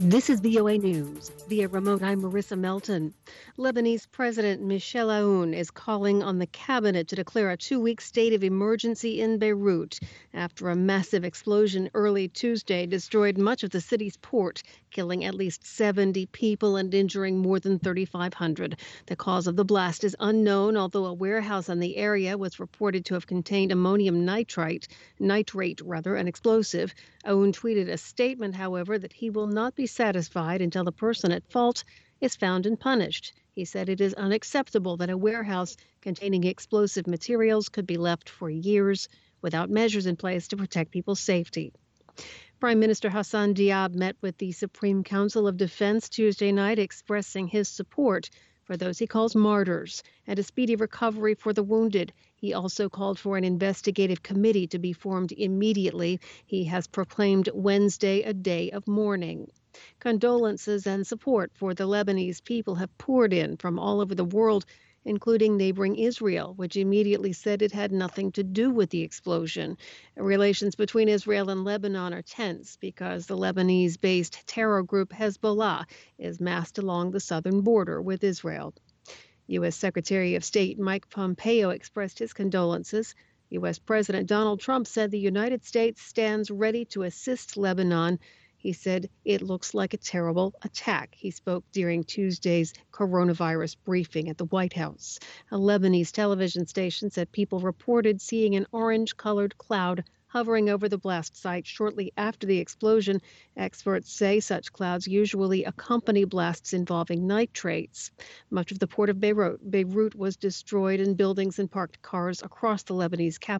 This is VOA News. Via remote, I'm Marissa Melton. Lebanese President Michel Aoun is calling on the cabinet to declare a 2-week state of emergency in Beirut after a massive explosion early Tuesday destroyed much of the city's port, killing at least 70 people and injuring more than 3,500. The cause of the blast is unknown, although a warehouse in the area was reported to have contained ammonium nitrate, an explosive. Aoun tweeted a statement, however, that he will not be satisfied until the person at fault is found and punished. He said it is unacceptable that a warehouse containing explosive materials could be left for years without measures in place to protect people's safety. Prime Minister Hassan Diab met with the Supreme Council of Defense Tuesday night, expressing his support for those he calls martyrs and a speedy recovery for the wounded. He also called for an investigative committee to be formed immediately. He has proclaimed Wednesday a day of mourning. Condolences and support for the Lebanese people have poured in from all over the world, including neighboring Israel, which immediately said it had nothing to do with the explosion. Relations between Israel and Lebanon are tense because the Lebanese-based terror group Hezbollah is massed along the southern border with Israel. U.S. Secretary of State Mike Pompeo expressed his condolences. U.S. President Donald Trump said the United States stands ready to assist Lebanon. He said it looks like a terrible attack. He spoke during Tuesday's coronavirus briefing at the White House. A Lebanese television station said people reported seeing an orange-colored cloud hovering over the blast site shortly after the explosion. Experts say such clouds usually accompany blasts involving nitrates. Much of the port of Beirut was destroyed, and buildings and parked cars across the Lebanese capital